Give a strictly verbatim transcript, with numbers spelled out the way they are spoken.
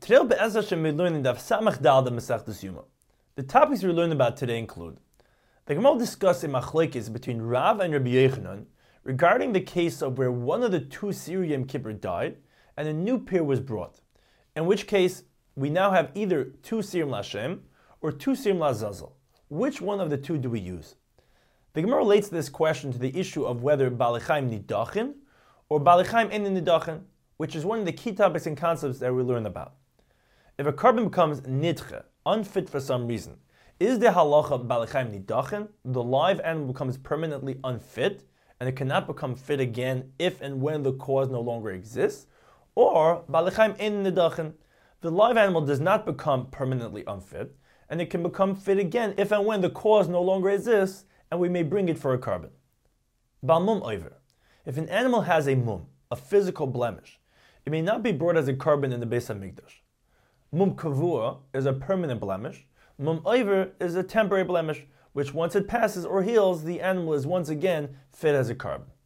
Today, Be'ez Hashem, we're learning Daf Samach Dal the Masechtas Yuma. The topics we're learning about today include: the Gemara will discuss a machlekes between Rav and Rabbi Yochanan regarding the case of where one of the two Siri Yom Kippur died and a new pair was brought, in which case we now have either two Sirim Lashem or two Sirim Lazazel. Which one of the two do we use? The Gemara relates this question to the issue of whether Balei Chaim Nidachin or Balei Chaim Ein Nidachin, which is one of the key topics and concepts that we learn about. If a carbon becomes nidche, unfit for some reason, is the halacha Balei Chaim Nidachin? The live animal becomes permanently unfit, and it cannot become fit again if and when the cause no longer exists? Or Balei Chaim Ein Nidachin? The live animal does not become permanently unfit, and it can become fit again if and when the cause no longer exists, and we may bring it for a carbon. Bal mum over. If an animal has a mum, a physical blemish, it may not be brought as a carbon in the Beis Hamikdash. Mum kavua is a permanent blemish. Mum over is a temporary blemish, which once it passes or heals, the animal is once again fit as a carbon.